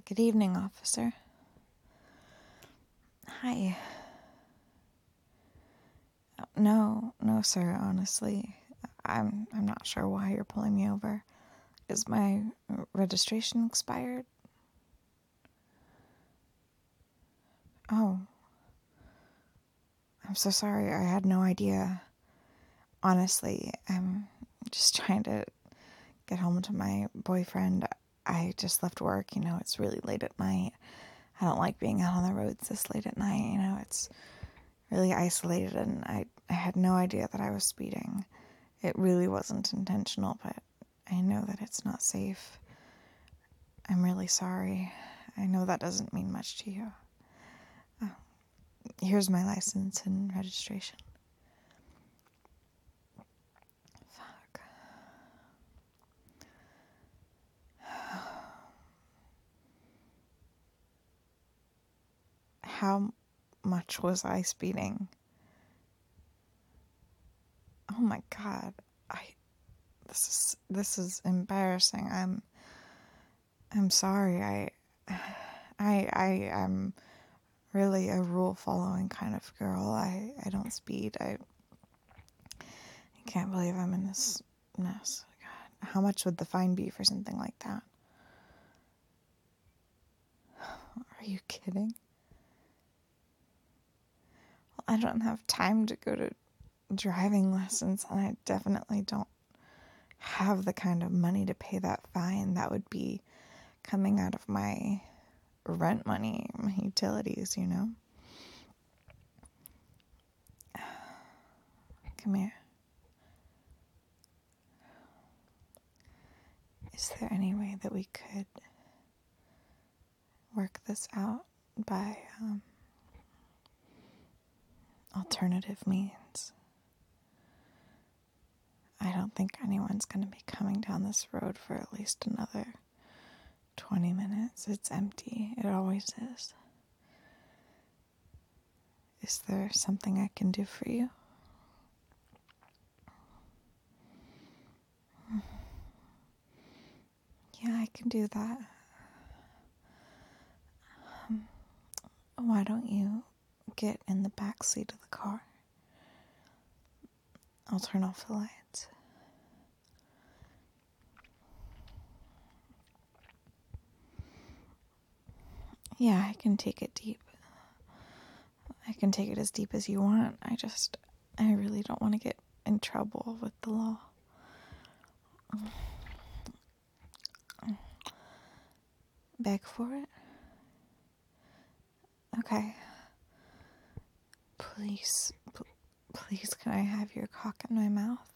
Good evening, officer. Hi. No, sir, honestly. I'm not sure why you're pulling me over. Is my registration expired? Oh. I'm so sorry. I had no idea. Honestly, I'm just trying to get home to my boyfriend. I just left work, it's really late at night. I don't like being out on the roads this late at night, it's really isolated, and I had no idea that I was speeding. It really wasn't intentional, but I know that it's not safe. I'm really sorry. I know that doesn't mean much to you. Here's my license and registration. Fuck. How much was I speeding? Oh my god. This is embarrassing. I'm sorry. I'm really a rule following kind of girl. I don't speed. I can't believe I'm in this mess. God, how much would the fine be for something like that? Are you kidding? Well, I don't have time to go to driving lessons, and I definitely don't have the kind of money to pay that fine. That would be coming out of my rent money, my utilities, Come here. Is there any way that we could work this out by alternative means? I don't think anyone's going to be coming down this road for at least another 20 minutes. It's empty. It always is. Is there something I can do for you? Yeah, I can do that. Why don't you get in the back seat of the car? I'll turn off the lights. Yeah, I can take it deep. I can take it as deep as you want. I really don't want to get in trouble with the law. Beg for it? Okay. Please, can I have your cock in my mouth?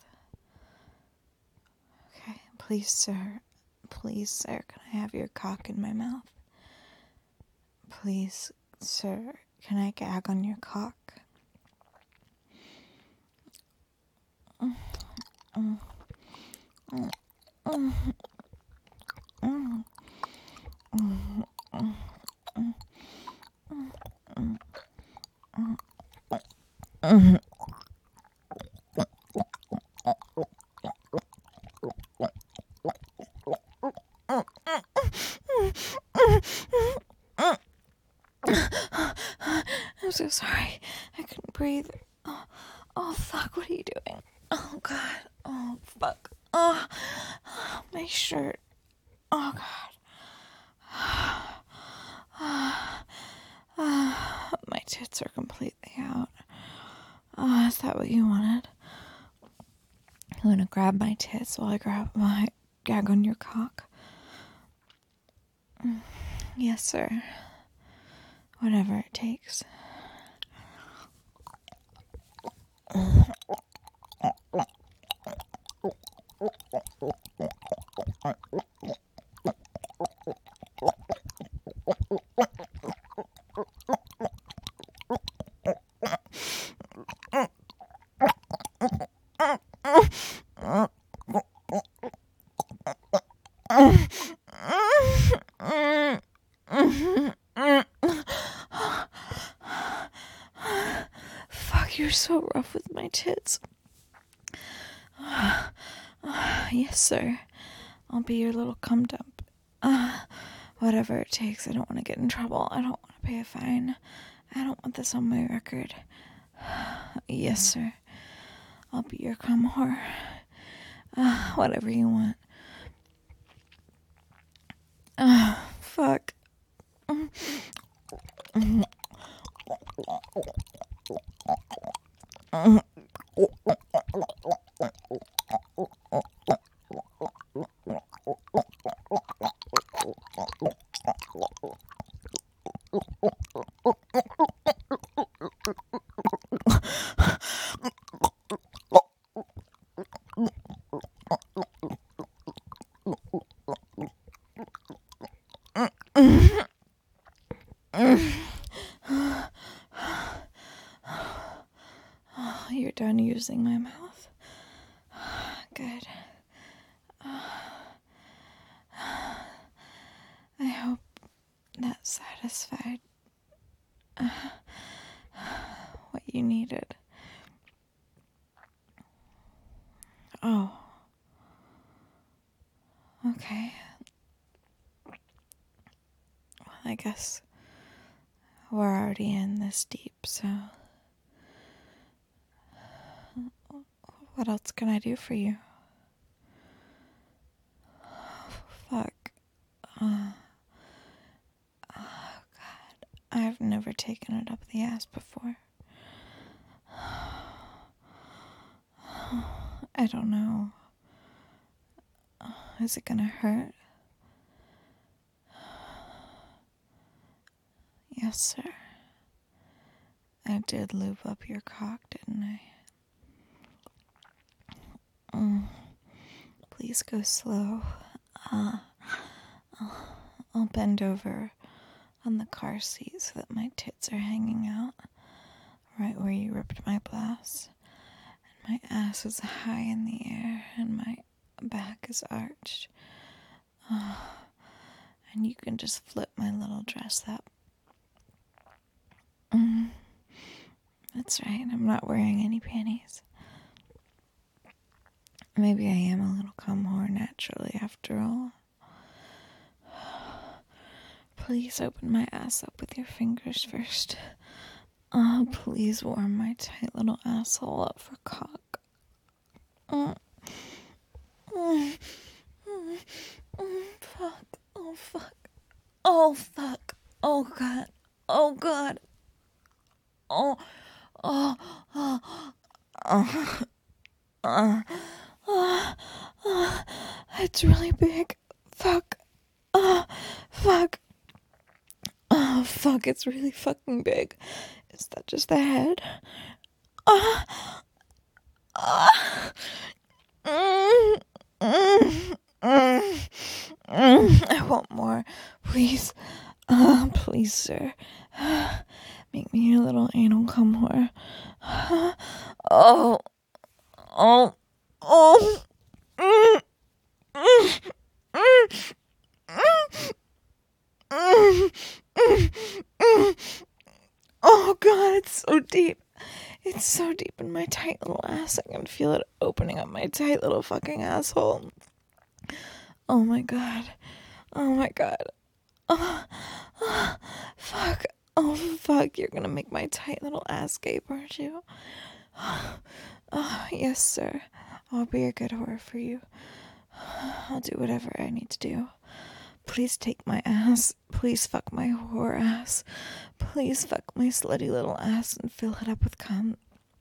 Okay, please, sir, can I have your cock in my mouth? Please, sir, can I gag on your cock? I'm so sorry. I couldn't breathe. Oh, fuck, what are you doing? Oh, God. Oh, fuck. Oh, my shirt. Oh, God. My tits are completely out. Oh, is that what you wanted? You want to grab my tits while I gag on your cock? Yes, sir. Whatever it takes. Fuck, you're so rough with my tits. Yes, sir. I'll be your little cum dump. whatever it takes. I don't want to get in trouble. I don't want to pay a fine. I don't want this on my record. Yes, sir. I'll be your cum whore. Whatever you want. Fuck. You're done using my mouth? Good. I hope that satisfied what you needed. Oh. Okay. Well, I guess we're already in this deep, so what else can I do for you? Fuck. Oh, God. I've never taken it up the ass before. I don't know. Is it gonna hurt? Yes, sir. I did lube up your cock, didn't I? Please go slow. I'll bend over on the car seat so that my tits are hanging out right where you ripped my blouse. And my ass is high in the air and my back is arched. And you can just flip my little dress up. That's right, I'm not wearing any panties. Maybe I am a little cum whore naturally after all. Please open my ass up with your fingers first. Please warm my tight little asshole up for cock. Fuck. Oh, fuck. Oh, fuck. Oh, God. Oh, God. Oh. It's really big. Fuck. Fuck. Oh, fuck, it's really fucking big. Is that just the head? I want more. Please. Please, sir. Make me your little anal cum whore. Oh. Oh, God, it's so deep. It's so deep in my tight little ass. I can feel it opening up my tight little fucking asshole. Oh, my God. Oh, my God. Fuck. Oh, fuck. You're gonna make my tight little ass gape, aren't you? Yes, sir. I'll be a good whore for you. I'll do whatever I need to do. Please take my ass. Please fuck my whore ass. Please fuck my slutty little ass and fill it up with cum.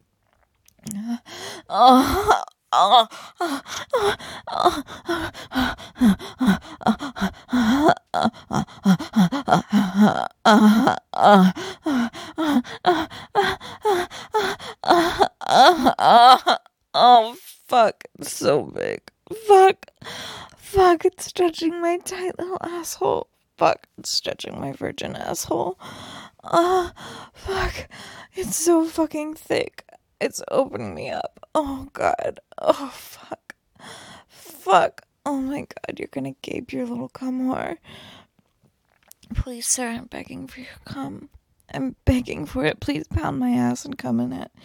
Oh, fuck. It's so big. Fuck. Fuck, it's stretching my tight little asshole. Fuck, it's stretching my virgin asshole. Fuck. It's so fucking thick. It's opening me up. Oh, God. Oh, fuck. Fuck. Oh, my God, you're gonna gape your little cum whore. Please, sir, I'm begging for your cum. I'm begging for it. Please pound my ass and come in it.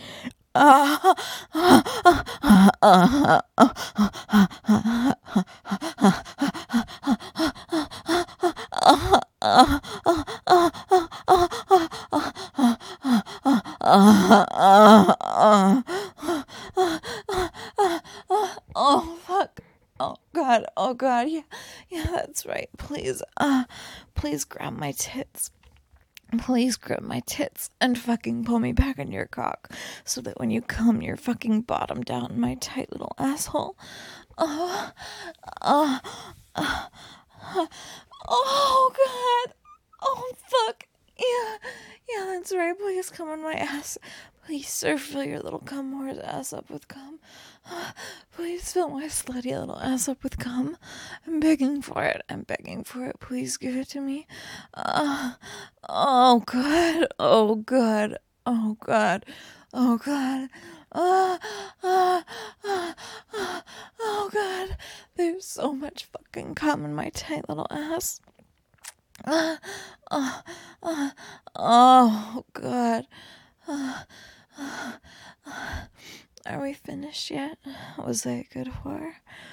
Oh, fuck. Oh, God. Oh, God. Yeah. Yeah, that's right. Please, please grab my tits. Please grab my tits and fucking pull me back in your cock so that when you come, you're fucking bottom down in my tight little asshole. Oh, oh, oh, oh, God. Oh, fuck. Yeah, yeah, that's right. Please come on my ass. Please, sir, fill your little cum whore's ass up with cum. Please fill my slutty little ass up with cum. I'm begging for it. I'm begging for it. Please give it to me. Oh, God. Oh, God. Oh, God. Oh, God. Oh, God. There's so much fucking cum in my tight little ass. Oh, God. Are we finished yet? Was I good whore?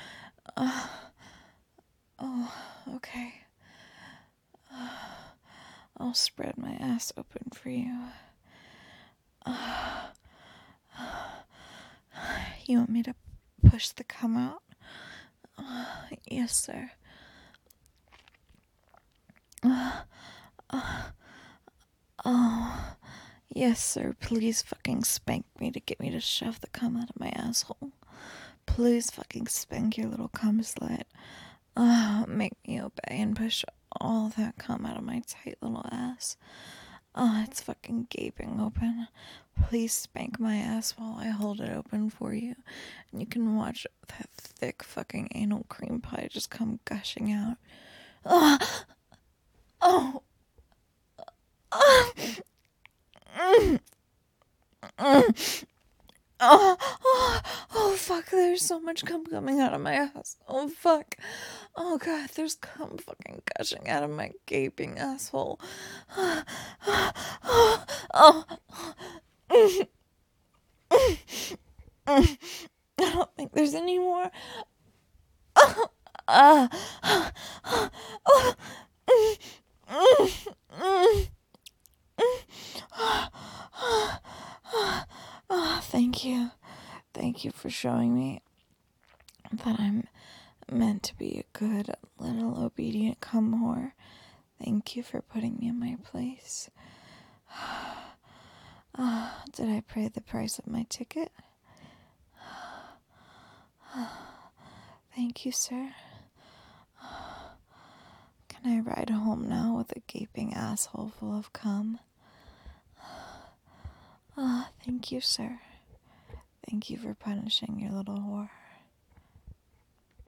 Oh, okay. I'll spread my ass open for you. You want me to push the cum out? Yes, sir. Oh, yes, sir. Please fucking spank me to get me to shove the cum out of my asshole. Please fucking spank your little cum slut. Make me obey and push all that cum out of my tight little ass. It's fucking gaping open. Please spank my ass while I hold it open for you. And you can watch that thick fucking anal cream pie just come gushing out. Oh. Oh, fuck, there's so much cum coming out of my ass. Oh, fuck. Oh, God, there's cum fucking gushing out of my gaping asshole. I don't think there's any more. Thank you. Thank you for showing me that I'm meant to be a good little obedient cum whore. Thank you for putting me in my place. Did I pay the price of my ticket? Thank you, sir. Can I ride home now with a gaping asshole full of cum? Thank you, sir. Thank you for punishing your little whore.